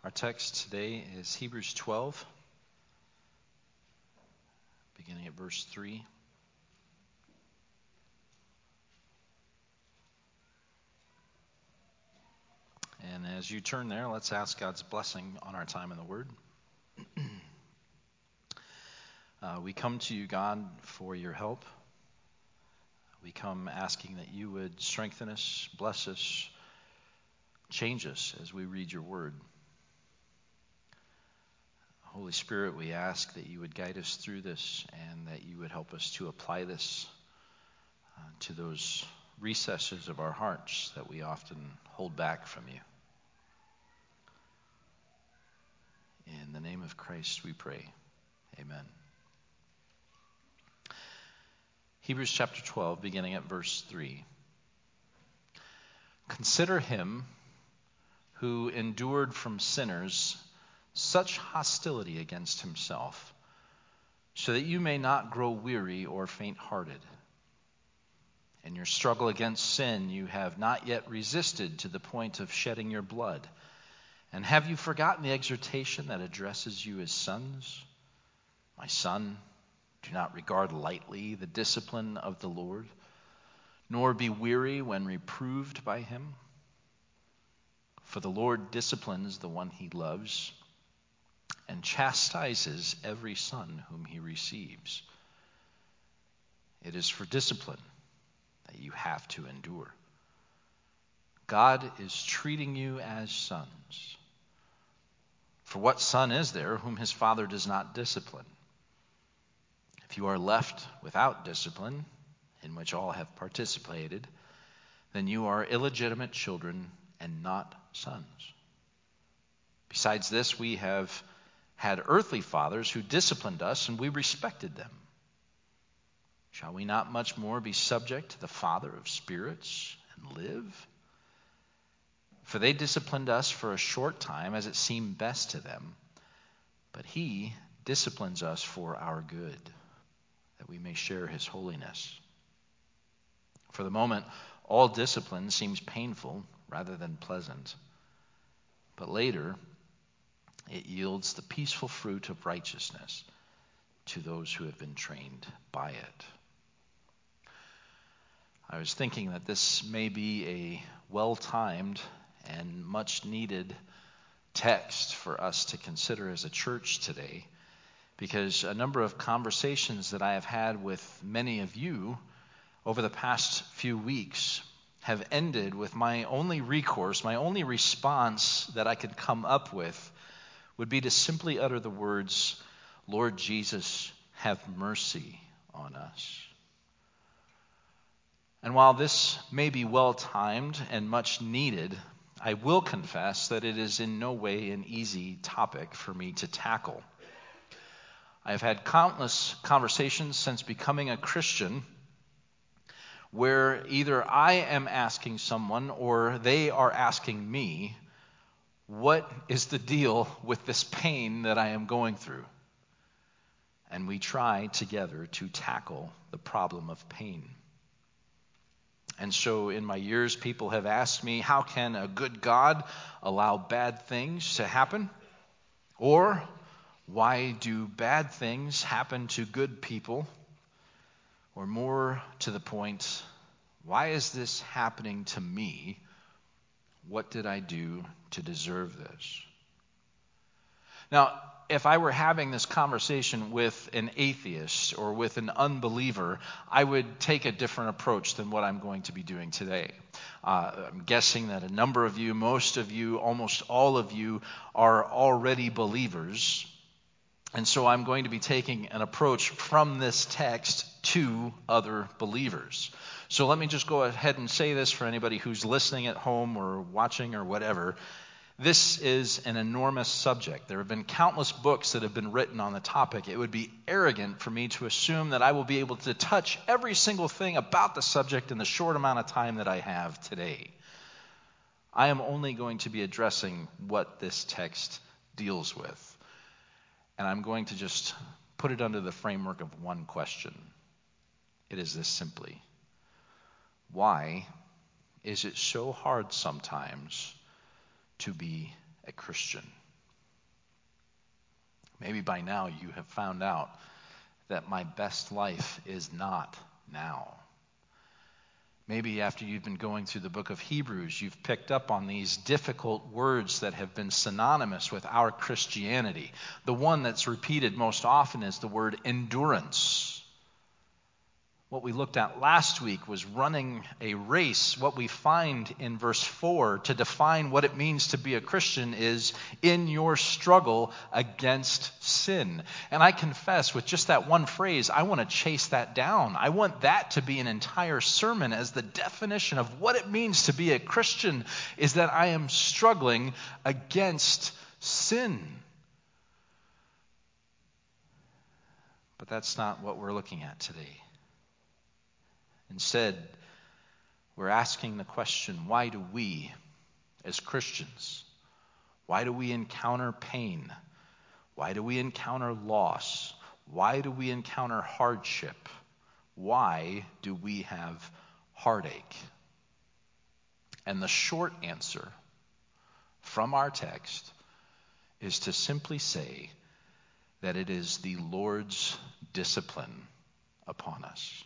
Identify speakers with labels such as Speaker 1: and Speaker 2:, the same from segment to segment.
Speaker 1: Our text today is Hebrews 12, beginning at verse 3. And as you turn there, let's ask God's blessing on our time in the Word. We come to you, God, for your help. We come asking that you would strengthen us, bless us, change us as we read your Word. Holy Spirit, we ask that you would guide us through this and that you would help us to apply this to those recesses of our hearts that we often hold back from you. In the name of Christ we pray. Amen. Hebrews chapter 12, beginning at verse 3. Consider him who endured from sinners such hostility against himself, so that you may not grow weary or faint-hearted. In your struggle against sin, you have not yet resisted to the point of shedding your blood. And have you forgotten the exhortation that addresses you as sons? My son, do not regard lightly the discipline of the Lord, nor be weary when reproved by him. For the Lord disciplines the one he loves, and chastises every son whom he receives. It is for discipline that you have to endure. God is treating you as sons. For what son is there whom his father does not discipline? If you are left without discipline, in which all have participated, then you are illegitimate children and not sons. Besides this, we have had earthly fathers who disciplined us, and we respected them. Shall we not much more be subject to the Father of spirits and live? For they disciplined us for a short time as it seemed best to them, but he disciplines us for our good, that we may share his holiness. For the moment, all discipline seems painful rather than pleasant, but later it yields the peaceful fruit of righteousness to those who have been trained by it. I was thinking that this may be a well-timed and much-needed text for us to consider as a church today, because a number of conversations that I have had with many of you over the past few weeks have ended with my only recourse, my only response that I could come up with would be to simply utter the words, Lord Jesus, have mercy on us. And while this may be well-timed and much needed, I will confess that it is in no way an easy topic for me to tackle. I have had countless conversations since becoming a Christian where either I am asking someone or they are asking me, what is the deal with this pain that I am going through? And we try together to tackle the problem of pain. And so in my years, people have asked me, how can a good God allow bad things to happen? Or why do bad things happen to good people? Or more to the point, why is this happening to me? What did I do to deserve this? Now, if I were having this conversation with an atheist or with an unbeliever, I would take a different approach than what I'm going to be doing today. I'm guessing that a number of you, most of you, almost all of you are already believers. And so I'm going to be taking an approach from this text to other believers. So let me just go ahead and say this for anybody who's listening at home or watching or whatever. This is an enormous subject. There have been countless books that have been written on the topic. It would be arrogant for me to assume that I will be able to touch every single thing about the subject in the short amount of time that I have today. I am only going to be addressing what this text deals with. And I'm going to just put it under the framework of one question. It is this simply. Why is it so hard sometimes to be a Christian? Maybe by now you have found out that my best life is not now. Maybe after you've been going through the book of Hebrews, you've picked up on these difficult words that have been synonymous with our Christianity. The one that's repeated most often is the word endurance. What we looked at last week was running a race. What we find in verse 4 to define what it means to be a Christian is in your struggle against sin. And I confess, with just that one phrase, I want to chase that down. I want that to be an entire sermon, as the definition of what it means to be a Christian is that I am struggling against sin. But that's not what we're looking at today. Instead, we're asking the question, why do we, as Christians, why do we encounter pain? Why do we encounter loss? Why do we encounter hardship? Why do we have heartache? And the short answer from our text is to simply say that it is the Lord's discipline upon us.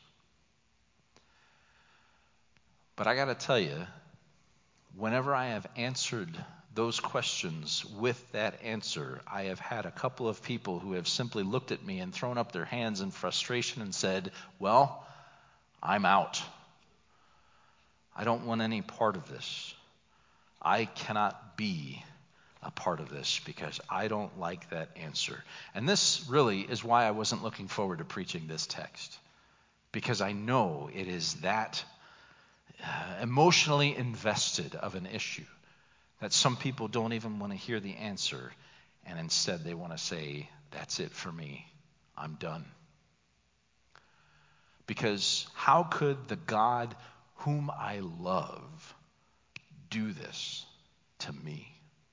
Speaker 1: But I got to tell you, whenever I have answered those questions with that answer, I have had a couple of people who have simply looked at me and thrown up their hands in frustration and said, well, I'm out. I don't want any part of this. I cannot be a part of this because I don't like that answer. And this really is why I wasn't looking forward to preaching this text, because I know it is that emotionally invested of an issue that some people don't even want to hear the answer, and instead they want to say, that's it for me, I'm done. Because how could the God whom I love do this to me?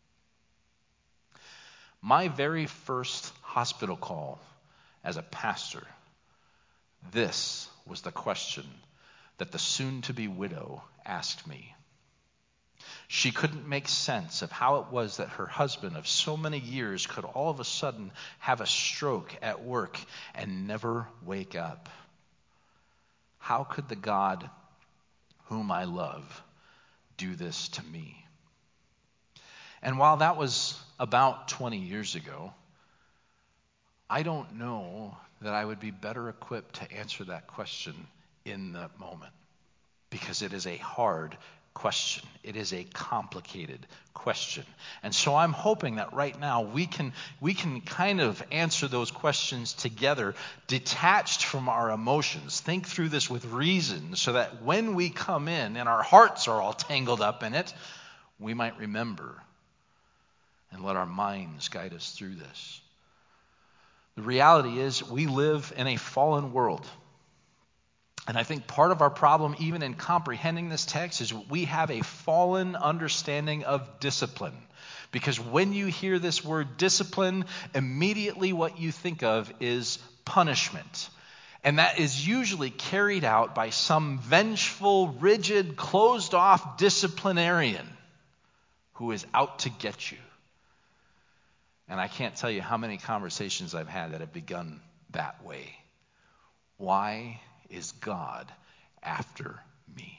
Speaker 1: My very first hospital call as a pastor, this was the question that the soon-to-be widow asked me. She couldn't make sense of how it was that her husband of so many years could all of a sudden have a stroke at work and never wake up. How could the God whom I love do this to me? And while that was about 20 years ago, I don't know that I would be better equipped to answer that question in that moment, because it is a hard question. It is a complicated question. And so I'm hoping that right now we can kind of answer those questions together, detached from our emotions. Think through this with reason, so that when we come in and our hearts are all tangled up in it, we might remember and let our minds guide us through this. The reality is we live in a fallen world. And I think part of our problem, even in comprehending this text, is we have a fallen understanding of discipline. Because when you hear this word discipline, immediately what you think of is punishment. And that is usually carried out by some vengeful, rigid, closed-off disciplinarian who is out to get you. And I can't tell you how many conversations I've had that have begun that way. Why is God after me?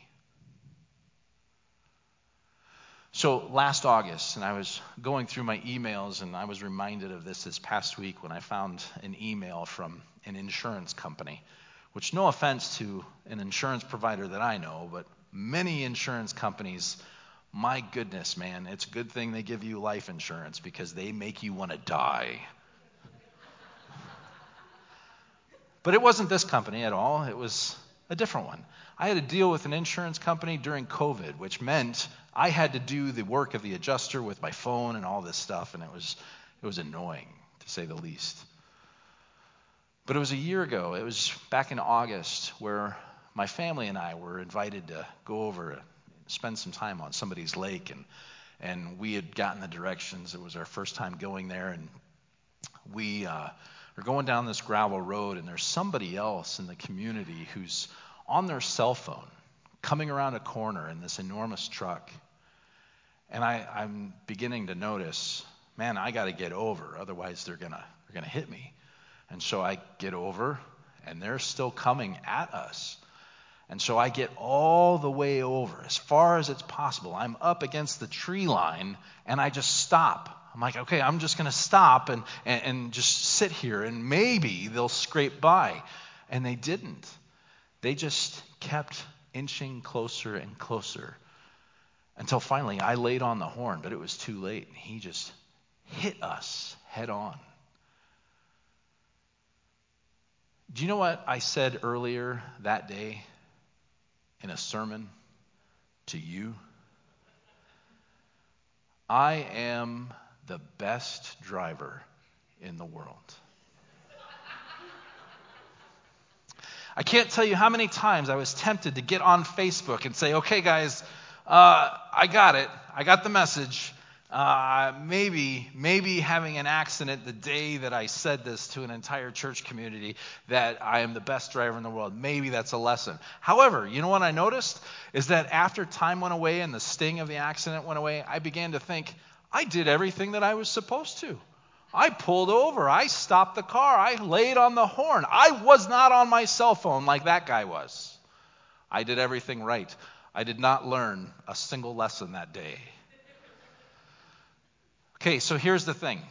Speaker 1: So last August, and I was going through my emails, and I was reminded of this past week when I found an email from an insurance company, which, no offense to an insurance provider that I know, but many insurance companies, my goodness, man, it's a good thing they give you life insurance, because they make you want to die. But it wasn't this company at all. It was a different one. I had to deal with an insurance company during COVID, which meant I had to do the work of the adjuster with my phone and all this stuff, and it was annoying, to say the least. But it was a year ago. It was back in August, where my family and I were invited to go over and spend some time on somebody's lake, and we had gotten the directions. It was our first time going there, and we we're going down this gravel road, and there's somebody else in the community who's on their cell phone coming around a corner in this enormous truck. And I'm beginning to notice man, I got to get over, otherwise they're gonna hit me. And so I get over, and they're still coming at us. And so I get all the way over, as far as it's possible. I'm up against the tree line, and I just stop. I'm like, okay, I'm just going to stop and just sit here, and maybe they'll scrape by. And they didn't. They just kept inching closer and closer until finally I laid on the horn, but it was too late. He just hit us head on. Do you know what I said earlier that day in a sermon to you? I am the best driver in the world. I can't tell you how many times I was tempted to get on Facebook and say, okay, guys, I got it. I got the message. Maybe having an accident the day that I said this to an entire church community that I am the best driver in the world, maybe that's a lesson. However, you know what I noticed? Is that after time went away and the sting of the accident went away, I began to think, I did everything that I was supposed to. I pulled over. I stopped the car. I laid on the horn. I was not on my cell phone like that guy was. I did everything right. I did not learn a single lesson that day. Okay, so here's the thing.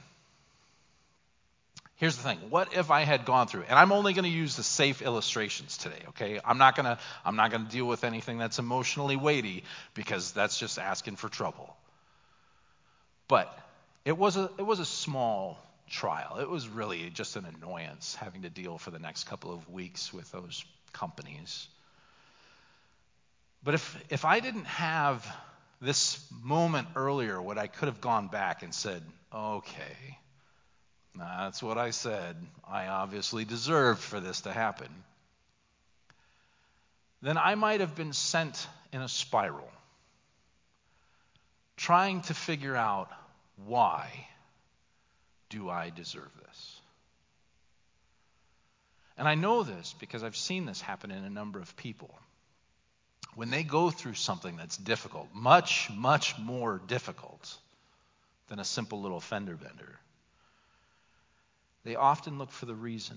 Speaker 1: What if I had gone through, and I'm only going to use the safe illustrations today, okay? I'm not going to deal with anything that's emotionally weighty, because that's just asking for trouble. But it was a small trial. It was really just an annoyance having to deal for the next couple of weeks with those companies. But if I didn't have this moment earlier when I could have gone back and said, okay, that's what I said. I obviously deserved for this to happen. Then I might have been sent in a spiral, trying to figure out, why do I deserve this? And I know this because I've seen this happen in a number of people. When they go through something that's difficult, much, much more difficult than a simple little fender bender, they often look for the reason.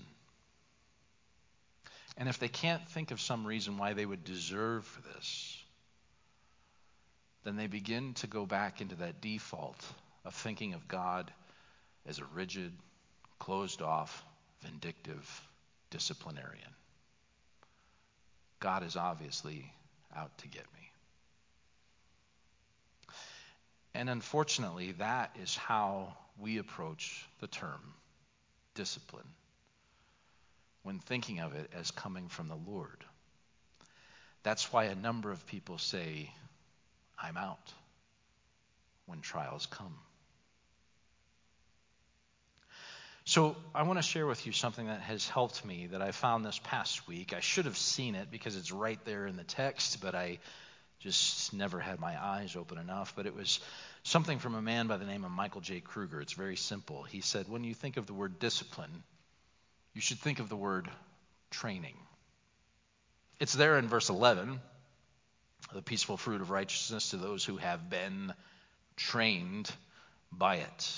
Speaker 1: And if they can't think of some reason why they would deserve this, then they begin to go back into that default of thinking of God as a rigid, closed-off, vindictive disciplinarian. God is obviously out to get me. And unfortunately, that is how we approach the term discipline when thinking of it as coming from the Lord. That's why a number of people say, I'm out when trials come. So I want to share with you something that has helped me that I found this past week. I should have seen it because it's right there in the text, but I just never had my eyes open enough. But it was something from a man by the name of Michael J. Kruger. It's very simple. He said, when you think of the word discipline, you should think of the word training. It's there in verse 11, the peaceful fruit of righteousness to those who have been trained by it.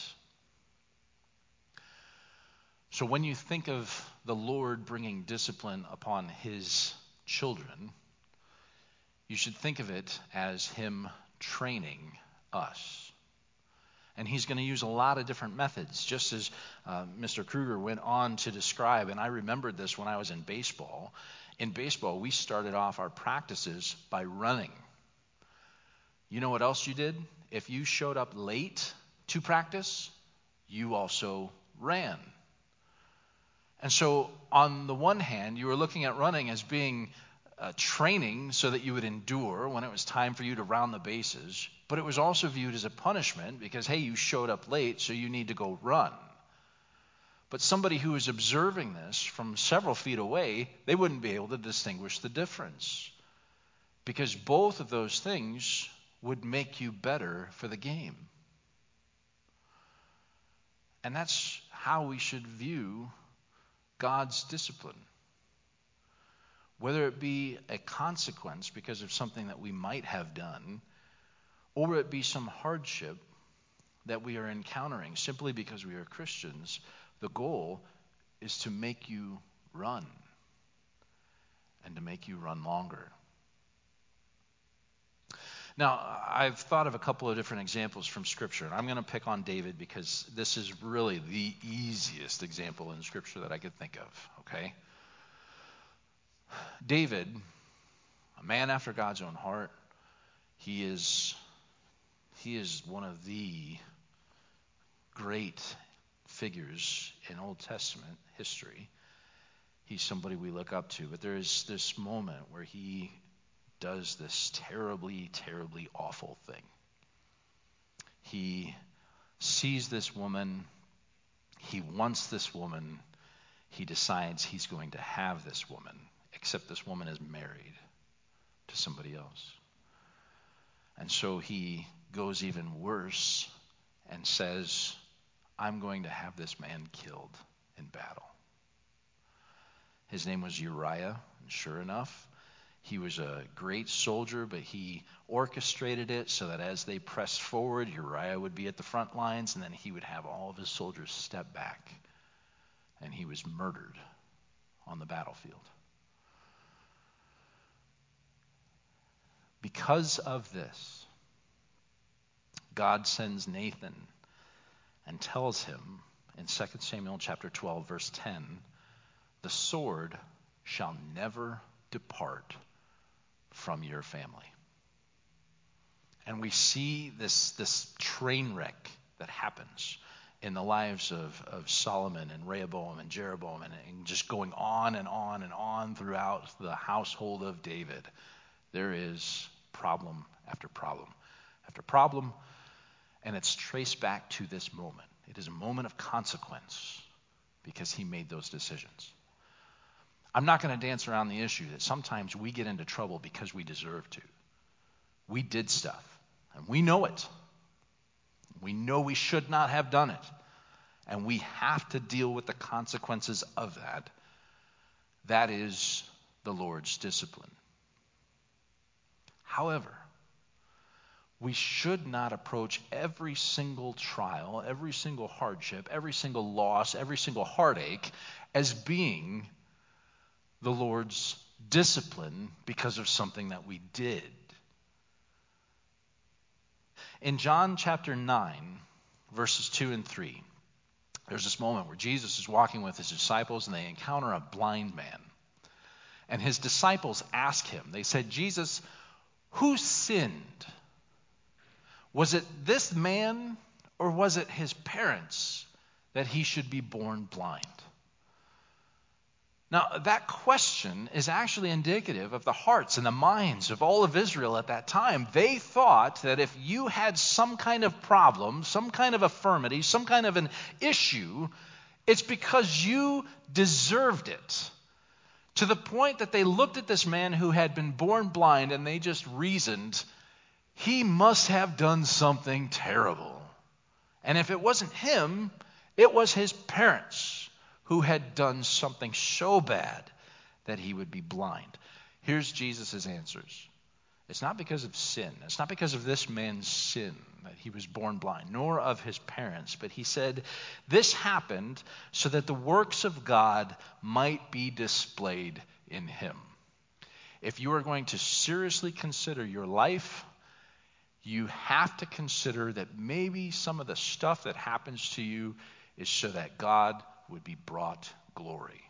Speaker 1: So when you think of the Lord bringing discipline upon his children, you should think of it as him training us. And he's going to use a lot of different methods, just as Mr. Kruger went on to describe. And I remembered this when I was in baseball. In baseball, we started off our practices by running. You know what else you did? If you showed up late to practice, you also ran. And so on the one hand, you were looking at running as being training so that you would endure when it was time for you to round the bases. But it was also viewed as a punishment because, hey, you showed up late, so you need to go run. But somebody who was observing this from several feet away, they wouldn't be able to distinguish the difference. Because both of those things would make you better for the game. And that's how we should view God's discipline. Whether it be a consequence because of something that we might have done, or it be some hardship, that we are encountering simply because we are Christians, the goal is to make you run and to make you run longer. Now, I've thought of a couple of different examples from Scripture, and I'm going to pick on David because this is really the easiest example in Scripture that I could think of, okay? David, a man after God's own heart, he is one of the great figures in Old Testament history. He's somebody we look up to, but there is this moment where he does this terribly, terribly awful thing. He sees this woman, he wants this woman, he decides he's going to have this woman, except this woman is married to somebody else. And so he goes even worse and says, I'm going to have this man killed in battle. His name was Uriah, and sure enough, he was a great soldier, but he orchestrated it so that as they pressed forward, Uriah would be at the front lines, and then he would have all of his soldiers step back, and he was murdered on the battlefield. Because of this, God sends Nathan and tells him in 2 Samuel chapter 12, verse 10, the sword shall never depart from your family. And we see this train wreck that happens in the lives of Solomon and Rehoboam and Jeroboam and just going on and on and on throughout the household of David. There is problem after problem after problem, and it's traced back to this moment. It is a moment of consequence because he made those decisions. I'm not going to dance around the issue that sometimes we get into trouble because we deserve to. We did stuff, and we know it. We know we should not have done it, and we have to deal with the consequences of that. That is the Lord's discipline. However, we should not approach every single trial, every single hardship, every single loss, every single heartache as being the Lord's discipline because of something that we did. In John chapter 9, verses 2 and 3, there's this moment where Jesus is walking with his disciples and they encounter a blind man. And his disciples ask him, they said, Jesus, who sinned? Was it this man or was it his parents that he should be born blind? Now, that question is actually indicative of the hearts and the minds of all of Israel at that time. They thought that if you had some kind of problem, some kind of infirmity, some kind of an issue, it's because you deserved it. To the point that they looked at this man who had been born blind and they just reasoned, he must have done something terrible. And if it wasn't him, it was his parents who had done something so bad that he would be blind. Here's Jesus' answers. It's not because of sin. It's not because of this man's sin that he was born blind, nor of his parents. But he said, this happened so that the works of God might be displayed in him. If you are going to seriously consider your life, you have to consider that maybe some of the stuff that happens to you is so that God would be brought glory.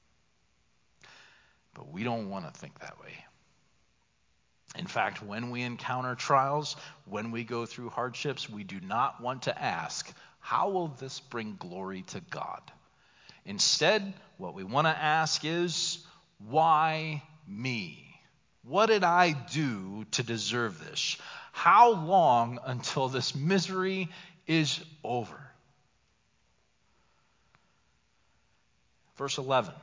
Speaker 1: But we don't want to think that way. In fact, when we encounter trials, when we go through hardships, we do not want to ask, how will this bring glory to God? Instead, what we want to ask is, why me? What did I do to deserve this? How long until this misery is over? Verse 11.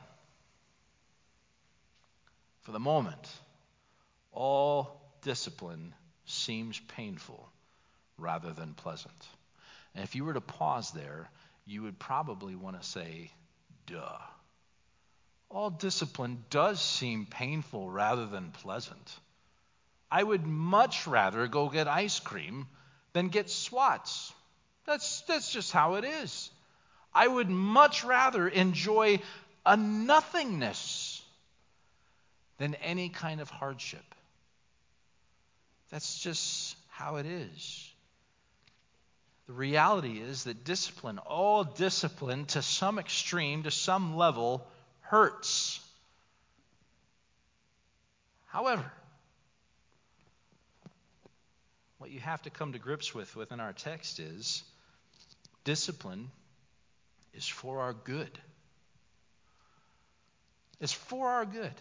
Speaker 1: For the moment, all discipline seems painful rather than pleasant. And if you were to pause there, you would probably want to say, duh. All discipline does seem painful rather than pleasant. I would much rather go get ice cream than get swats. That's just how it is. I would much rather enjoy a nothingness than any kind of hardship. That's just how it is. The reality is that discipline, all discipline to some extreme, to some level, hurts. However, what you have to come to grips with within our text is discipline is for our good. It's for our good.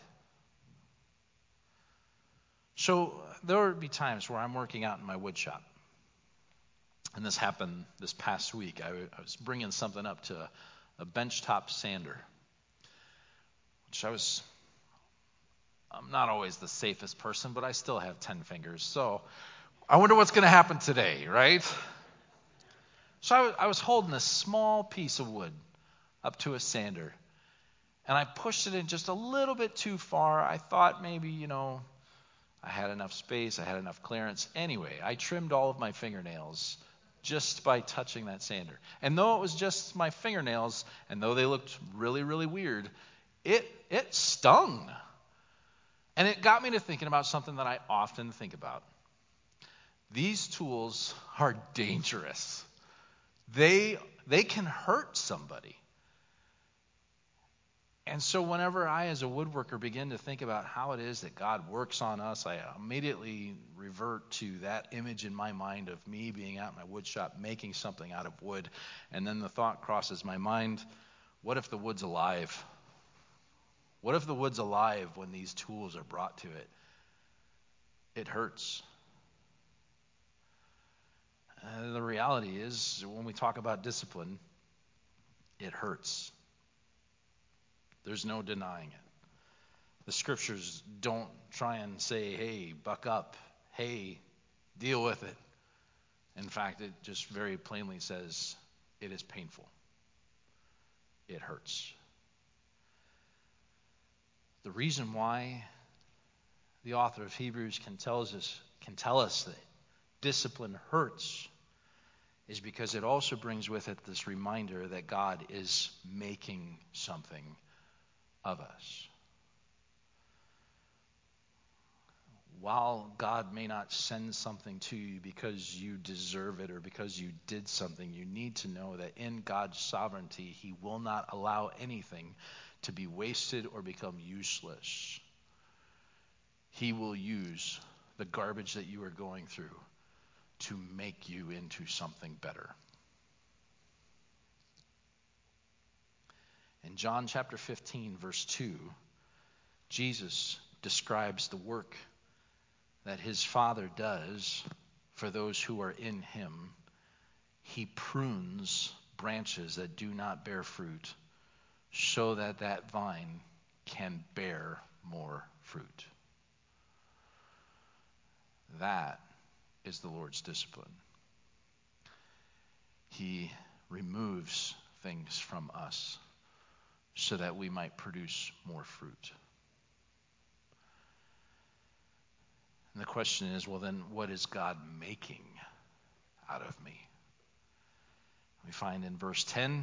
Speaker 1: So there would be times where I'm working out in my wood shop. And this happened this past week. I was bringing something up to a benchtop sander, which I'm not always the safest person, but I still have 10 fingers. So I wonder what's going to happen today, right? So I was holding a small piece of wood up to a sander, and I pushed it in just a little bit too far. I thought maybe, I had enough space, I had enough clearance. Anyway, I trimmed all of my fingernails just by touching that sander. And though it was just my fingernails, and though they looked really, really weird, it stung. And it got me to thinking about something that I often think about. These tools are dangerous. They can hurt somebody. And so whenever I, as a woodworker, begin to think about how it is that God works on us, I immediately revert to that image in my mind of me being out in my wood shop making something out of wood. And then the thought crosses my mind, what if the wood's alive? What if the wood's alive when these tools are brought to it? It hurts. The reality is, when we talk about discipline, it hurts. There's no denying it. The scriptures don't try and say, hey, buck up. Hey, deal with it. In fact, it just very plainly says it is painful. It hurts. The reason why the author of Hebrews can tell us that discipline hurts is because it also brings with it this reminder that God is making something of us. While God may not send something to you because you deserve it or because you did something, you need to know that in God's sovereignty, He will not allow anything to be wasted or become useless. He will use the garbage that you are going through to make you into something better. In John chapter 15, verse 2, Jesus describes the work that His Father does for those who are in Him. He prunes branches that do not bear fruit so that that vine can bear more fruit. That is the Lord's discipline. He removes things from us so that we might produce more fruit. And the question is, well then, what is God making out of me? We find in verse 10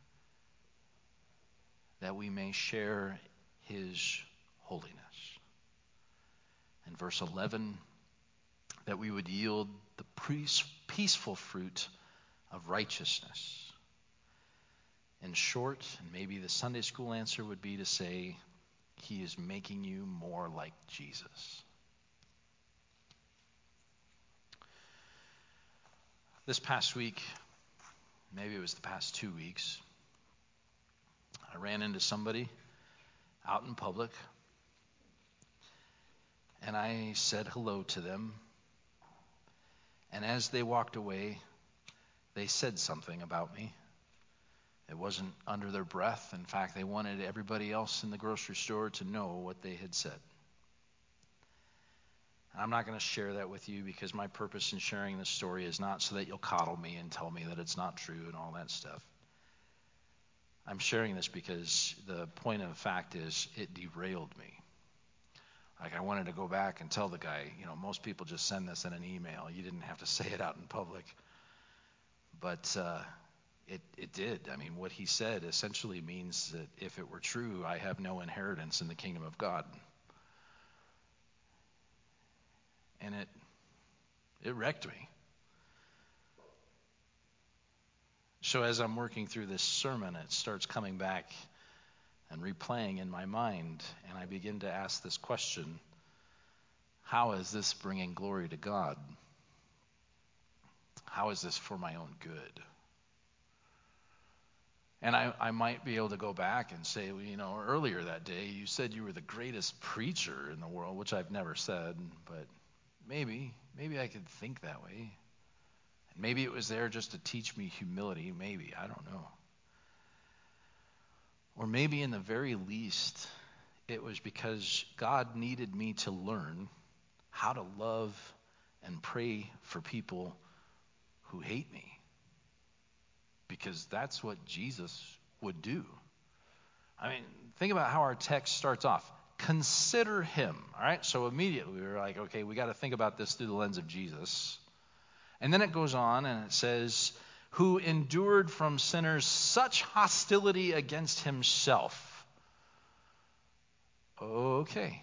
Speaker 1: that we may share His holiness. In verse 11, that we would yield the peaceful fruit of righteousness. In short, and maybe the Sunday school answer would be to say, He is making you more like Jesus. This past week, maybe it was the past 2 weeks, I ran into somebody out in public, and I said hello to them. And as they walked away, they said something about me. It wasn't under their breath. In fact, they wanted everybody else in the grocery store to know what they had said. And I'm not going to share that with you because my purpose in sharing this story is not so that you'll coddle me and tell me that it's not true and all that stuff. I'm sharing this because the point of the fact is it derailed me. Like, I wanted to go back and tell the guy, most people just send this in an email. You didn't have to say it out in public. But it did. I mean, what he said essentially means that if it were true, I have no inheritance in the kingdom of God. And it wrecked me. So as I'm working through this sermon, it starts coming back and replaying in my mind, and I begin to ask this question: how is this bringing glory to God? How is this for my own good? And I might be able to go back and say, well, earlier that day you said you were the greatest preacher in the world, which I've never said, but maybe I could think that way. And maybe it was there just to teach me humility, maybe, I don't know. Or maybe in the very least, it was because God needed me to learn how to love and pray for people who hate me. Because that's what Jesus would do. I mean, think about how our text starts off. Consider him, all right? So immediately we were like, okay, we got to think about this through the lens of Jesus. And then it goes on and it says, who endured from sinners such hostility against himself. Okay.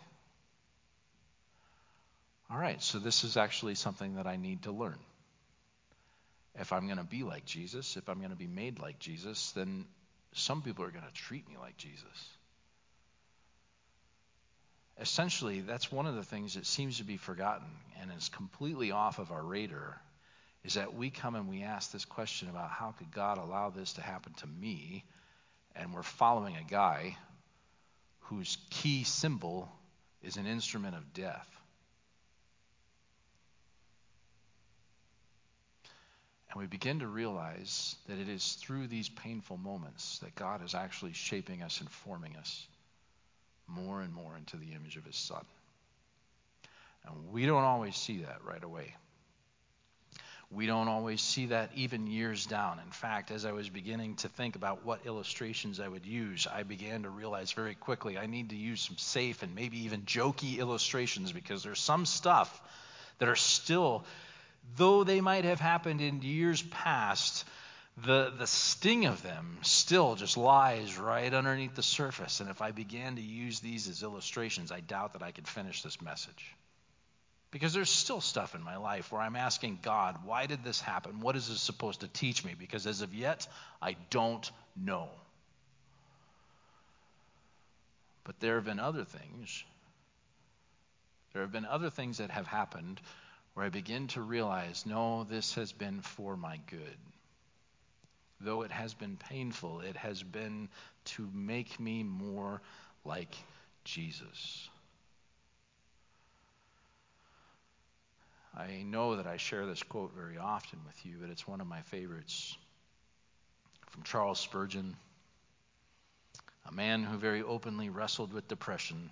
Speaker 1: All right, so this is actually something that I need to learn. If I'm going to be like Jesus, if I'm going to be made like Jesus, then some people are going to treat me like Jesus. Essentially, that's one of the things that seems to be forgotten and is completely off of our radar, is that we come and we ask this question about how could God allow this to happen to me, and we're following a guy whose key symbol is an instrument of death. And we begin to realize that it is through these painful moments that God is actually shaping us and forming us more and more into the image of his Son. And we don't always see that right away. We don't always see that even years down. In fact, as I was beginning to think about what illustrations I would use, I began to realize very quickly I need to use some safe and maybe even jokey illustrations, because there's some stuff that are still, though they might have happened in years past, the sting of them still just lies right underneath the surface. And if I began to use these as illustrations, I doubt that I could finish this message. Because there's still stuff in my life where I'm asking God, why did this happen? What is this supposed to teach me? Because as of yet, I don't know. But there have been other things. There have been other things that have happened where I begin to realize, no, this has been for my good. Though it has been painful, it has been to make me more like Jesus. I know that I share this quote very often with you, but it's one of my favorites. From Charles Spurgeon, a man who very openly wrestled with depression.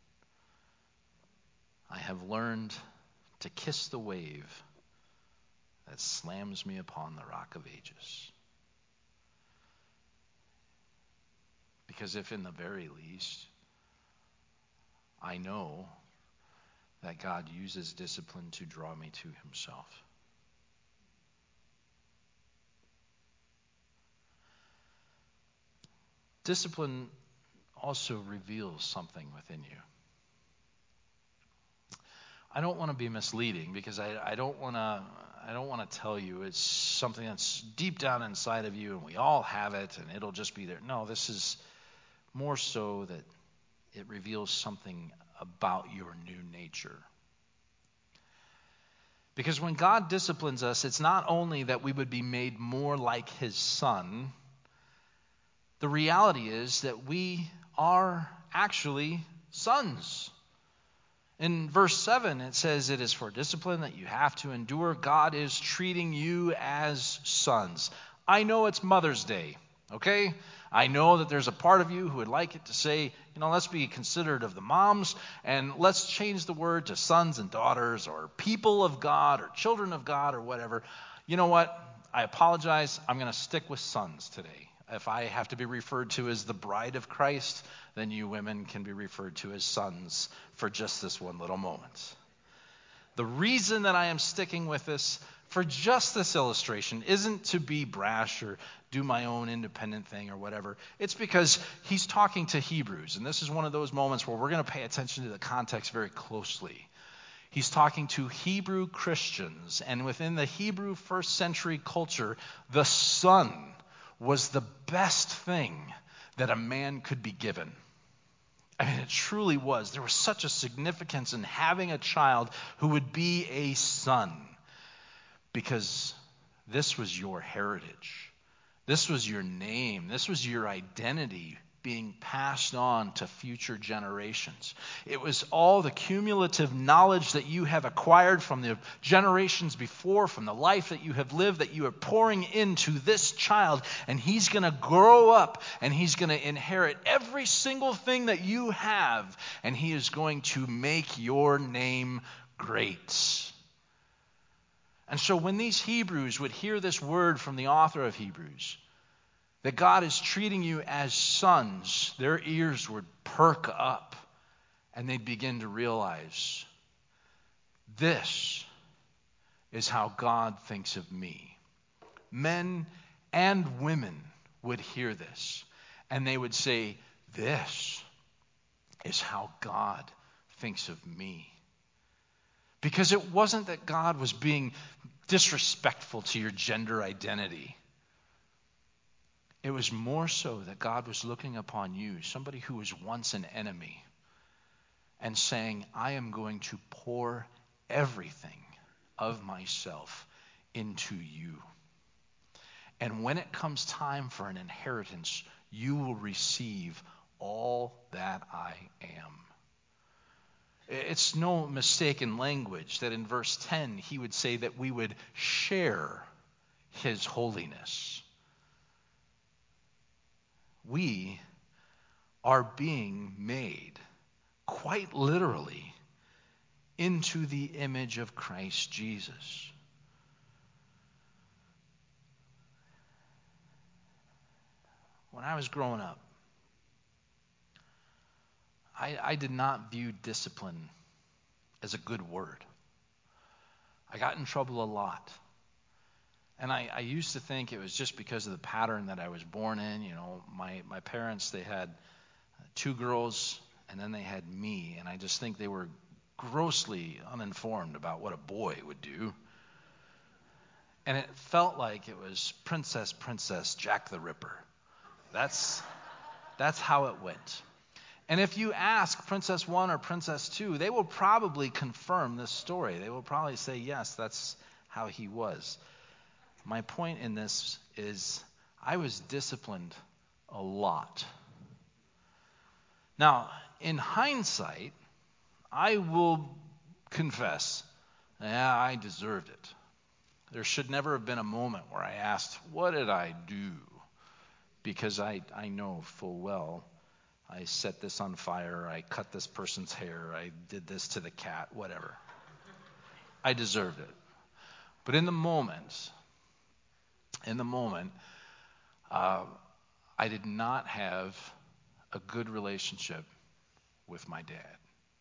Speaker 1: I have learned to kiss the wave that slams me upon the rock of ages. Because if in the very least, I know that God uses discipline to draw me to himself. Discipline also reveals something within you. I don't want to be misleading, because I don't want to tell you it's something that's deep down inside of you and we all have it and it'll just be there. No, this is more so that it reveals something about your new nature. Because when God disciplines us, it's not only that we would be made more like his Son. The reality is that we are actually sons. In verse 7, it says it is for discipline that you have to endure. God is treating you as sons. I know it's Mother's Day, okay? I know that there's a part of you who would like it to say, let's be considerate of the moms, and let's change the word to sons and daughters, or people of God, or children of God, or whatever. You know what? I apologize. I'm going to stick with sons today. If I have to be referred to as the bride of Christ, then you women can be referred to as sons for just this one little moment. The reason that I am sticking with this for just this illustration isn't to be brash or do my own independent thing or whatever. It's because he's talking to Hebrews, and this is one of those moments where we're going to pay attention to the context very closely. He's talking to Hebrew Christians, and within the Hebrew first century culture, the son was the best thing that a man could be given. I mean, it truly was. There was such a significance in having a child who would be a son, because this was your heritage. This was your name. This was your identity being passed on to future generations. It was all the cumulative knowledge that you have acquired from the generations before, from the life that you have lived, that you are pouring into this child, and he's going to grow up and he's going to inherit every single thing that you have, and he is going to make your name great. And so when these Hebrews would hear this word from the author of Hebrews, that God is treating you as sons, their ears would perk up and they'd begin to realize, this is how God thinks of me. Men and women would hear this and they would say, this is how God thinks of me. Because it wasn't that God was being disrespectful to your gender identity. It was more so that God was looking upon you, somebody who was once an enemy, and saying, I am going to pour everything of myself into you. And when it comes time for an inheritance, you will receive all that I am. It's no mistaken language that in verse 10 he would say that we would share his holiness. We are being made, quite literally, into the image of Christ Jesus. When I was growing up, I did not view discipline as a good word. I got in trouble a lot. And I used to think it was just because of the pattern that I was born in. You know, my parents, they had two girls, and then they had me. And I just think they were grossly uninformed about what a boy would do. And it felt like it was Princess, Jack the Ripper. That's how it went. And if you ask Princess 1 or Princess 2, they will probably confirm this story. They will probably say, yes, that's how he was. My point in this is I was disciplined a lot. Now, in hindsight, I will confess, yeah, I deserved it. There should never have been a moment where I asked, what did I do? Because I know full well I set this on fire, I cut this person's hair, I did this to the cat, whatever. I deserved it. But in the moment, I did not have a good relationship with my dad.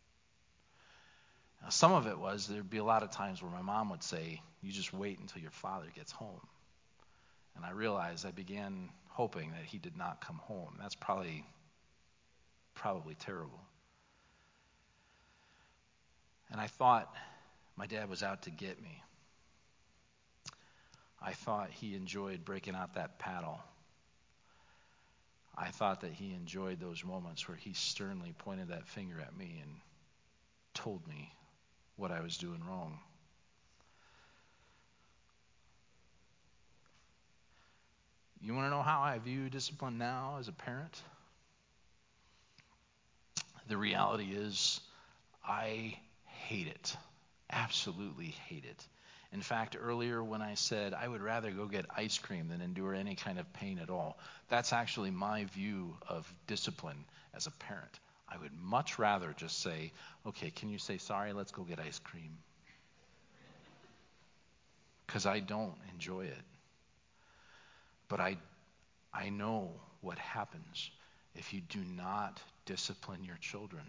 Speaker 1: Now, some of it was there'd be a lot of times where my mom would say, you just wait until your father gets home. And I realized I began hoping that he did not come home. That's probably terrible. And I thought my dad was out to get me. I thought he enjoyed breaking out that paddle. I thought that he enjoyed those moments where he sternly pointed that finger at me and told me what I was doing wrong. You want to know how I view discipline now as a parent? The reality is, I hate it. Absolutely hate it. In fact, earlier when I said I would rather go get ice cream than endure any kind of pain at all, that's actually my view of discipline as a parent. I would much rather just say, okay, can you say sorry? Let's go get ice cream. Because I don't enjoy it. But I know what happens if you do not discipline your children.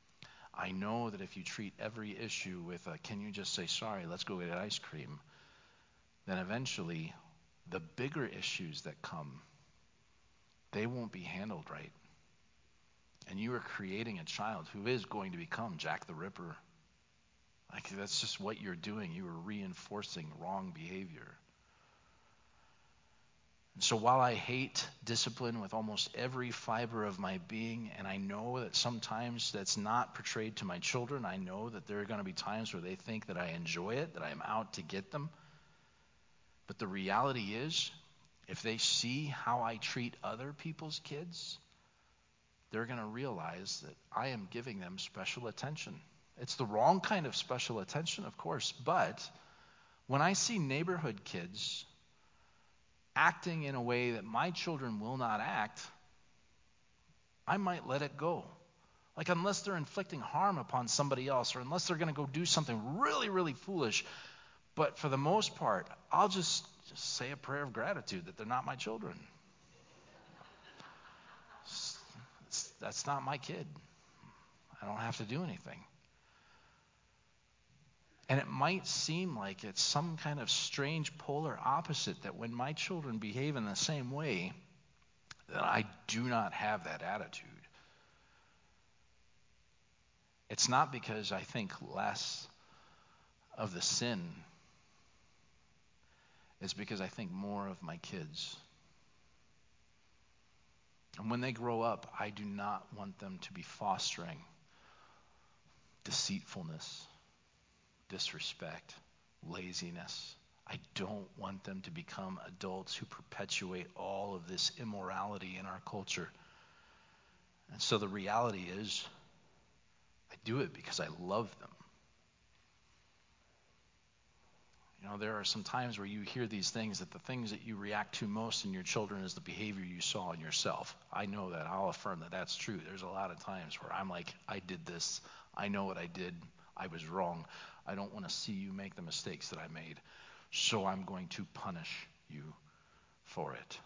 Speaker 1: I know that if you treat every issue with can you just say sorry, let's go get ice cream, then eventually the bigger issues that come, they won't be handled right. And you are creating a child who is going to become Jack the Ripper. Like, that's just what you're doing. You are reinforcing wrong behavior. And so while I hate discipline with almost every fiber of my being, and I know that sometimes that's not portrayed to my children, I know that there are going to be times where they think that I enjoy it, that I'm out to get them. But the reality is, if they see how I treat other people's kids, they're going to realize that I am giving them special attention. It's the wrong kind of special attention, of course, but when I see neighborhood kids acting in a way that my children will not act, I might let it go. Like, unless they're inflicting harm upon somebody else, or unless they're going to go do something really, really foolish. But for the most part, I'll just say a prayer of gratitude that they're not my children. That's not my kid. I don't have to do anything. And it might seem like it's some kind of strange polar opposite, that when my children behave in the same way, that I do not have that attitude. It's not because I think less of the sin. It's because I think more of my kids. And when they grow up, I do not want them to be fostering deceitfulness, disrespect, laziness. I don't want them to become adults who perpetuate all of this immorality in our culture. And so the reality is, I do it because I love them. You know, there are some times where you hear these things, that the things that you react to most in your children is the behavior you saw in yourself. I know that. I'll affirm that that's true. There's a lot of times where I'm like, I did this. I know what I did. I was wrong. I don't want to see you make the mistakes that I made. So I'm going to punish you for it.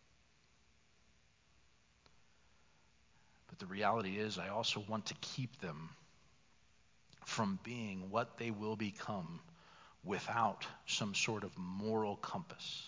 Speaker 1: But the reality is, I also want to keep them from being what they will become without some sort of moral compass.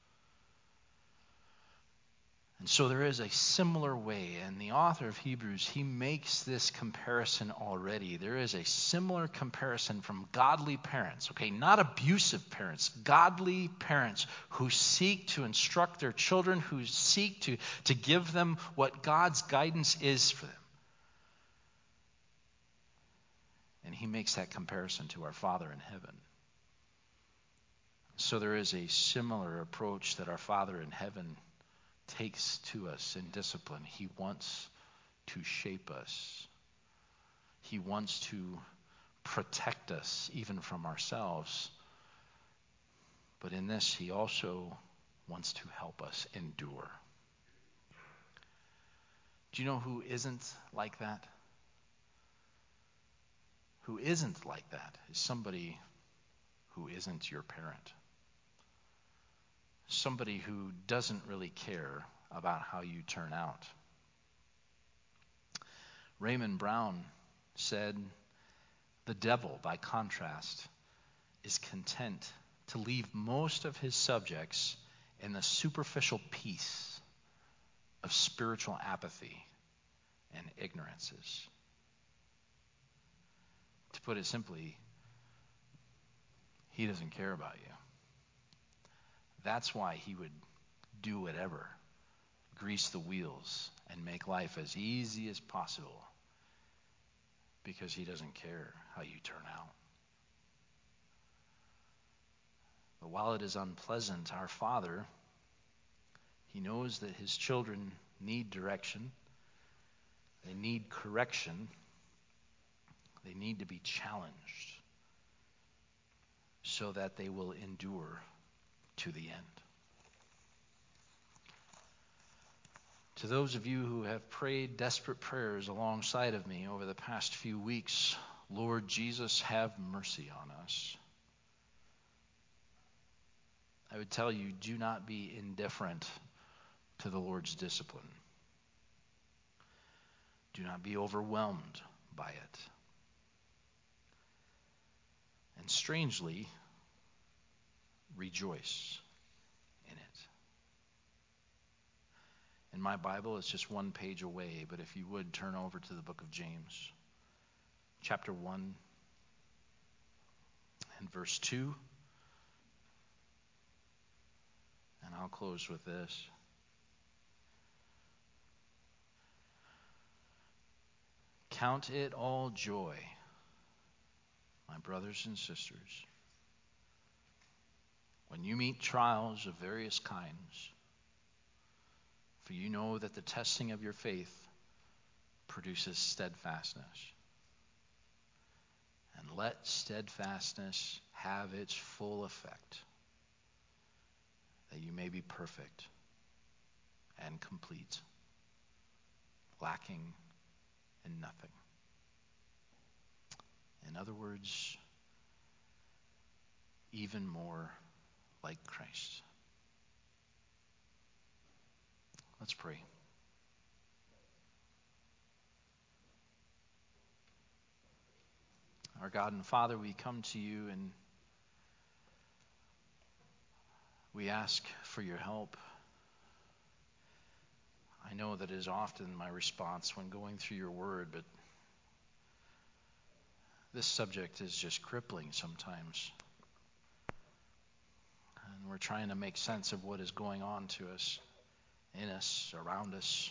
Speaker 1: And so there is a similar way, and the author of Hebrews, he makes this comparison already. There is a similar comparison from godly parents, okay, not abusive parents, godly parents who seek to instruct their children, who seek to give them what God's guidance is for them. And he makes that comparison to our Father in heaven. So there is a similar approach that our Father in heaven takes to us in discipline. He wants to shape us. He wants to protect us even from ourselves. But in this, he also wants to help us endure. Do you know who isn't like that? Who isn't like that is somebody who isn't your parent. Somebody who doesn't really care about how you turn out. Raymond Brown said, "The devil, by contrast, is content to leave most of his subjects in the superficial peace of spiritual apathy and ignorances." To put it simply, he doesn't care about you. That's why he would do whatever, grease the wheels, and make life as easy as possible, because he doesn't care how you turn out. But while it is unpleasant, our Father, he knows that his children need direction, they need correction, they need to be challenged so that they will endure to the end. To those of you who have prayed desperate prayers alongside of me over the past few weeks, Lord Jesus, have mercy on us. I would tell you, do not be indifferent to the Lord's discipline. Do not be overwhelmed by it. And strangely, rejoice in it. In my Bible, it's just one page away, but if you would turn over to the book of James, chapter 1 and verse 2. And I'll close with this. Count it all joy, my brothers and sisters, when you meet trials of various kinds, for you know that the testing of your faith produces steadfastness. And let steadfastness have its full effect, that you may be perfect and complete, lacking in nothing. In other words, even more like Christ. Let's pray. Our God and Father, we come to you and we ask for your help. I know that is often my response when going through your word, but this subject is just crippling sometimes. And we're trying to make sense of what is going on to us, in us, around us.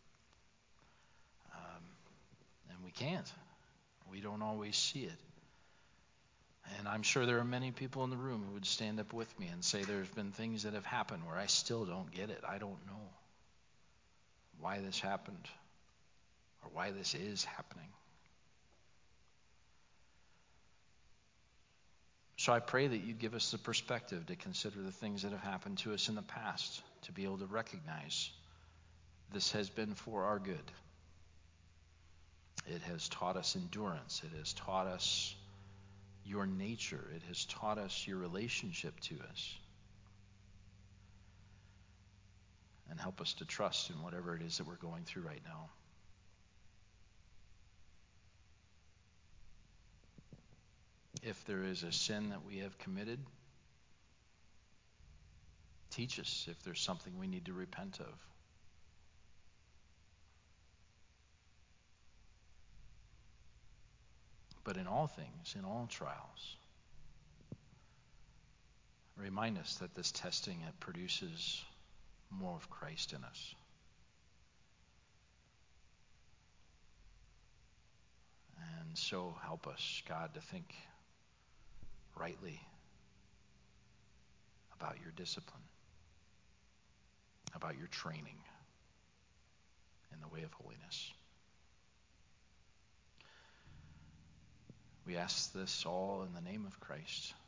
Speaker 1: And we can't. We don't always see it. And I'm sure there are many people in the room who would stand up with me and say there's been things that have happened where I still don't get it. I don't know why this happened or why this is happening. So I pray that you'd give us the perspective to consider the things that have happened to us in the past, to be able to recognize this has been for our good. It has taught us endurance. It has taught us your nature. It has taught us your relationship to us. And help us to trust in whatever it is that we're going through right now. If there is a sin that we have committed, teach us if there's something we need to repent of. But in all things, in all trials, remind us that this testing, it produces more of Christ in us. And so help us, God, to think rightly about your discipline, about your training in the way of holiness. We ask this all in the name of Christ.